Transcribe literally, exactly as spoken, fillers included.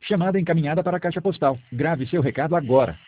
Chamada encaminhada para a caixa postal. Grave seu recado agora.